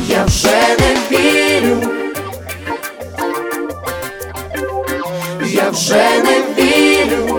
Я вже не вірю, я вже не вірю.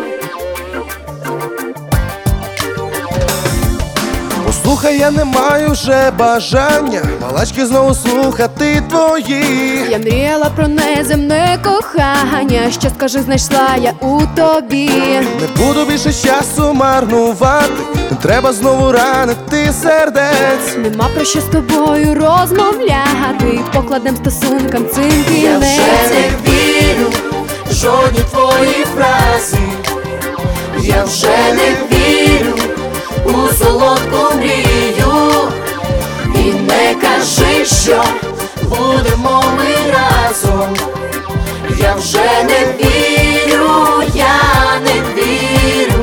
Послухай, я не маю вже бажання балачки знову слухати твої. Я мріяла про неземне кохання, що, скажи, знайшла я у тобі. Не буду більше часу марнувати, не треба знову ранити сердець. Нема про що з тобою розмовляти, покладем стосункам цим Я вже кінець. не вірю в жодні твої фрази. Я вже не вірю у солодку мрію. І не кажи, що будемо ми разом. Я вже не вірю, я не вірю.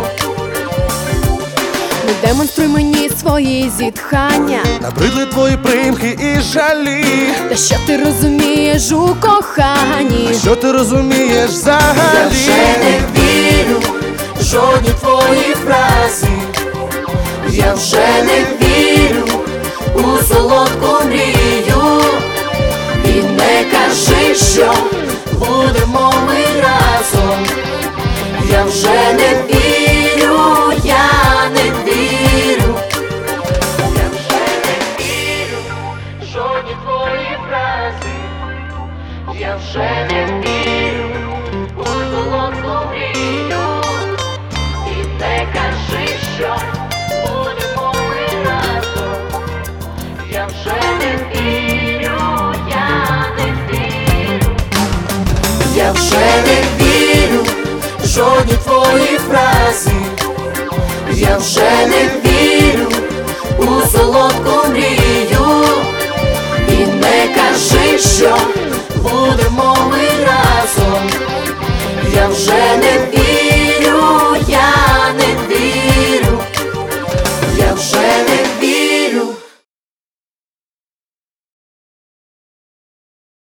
Не демонструй мені свої зітхання, Набридли твої примхи і жалі. та що ти розумієш у коханні? Що ти розумієш Я взагалі? вже не вірю в жодні твої фрази. Я вже не вірю у солодку мрію. І не кажи, що будемо ми разом. Я вже не вірю, я не вірю. Я вже не вірю в жодні твої фрази. Я вже не вірю у солодку мрію. І не кажи, що будемо ми разом. Я вже не вірю, я не вірю. Я вже не вірю в жодні твої фрази. Я вже не вірю у солодку мрію. І не кажи, що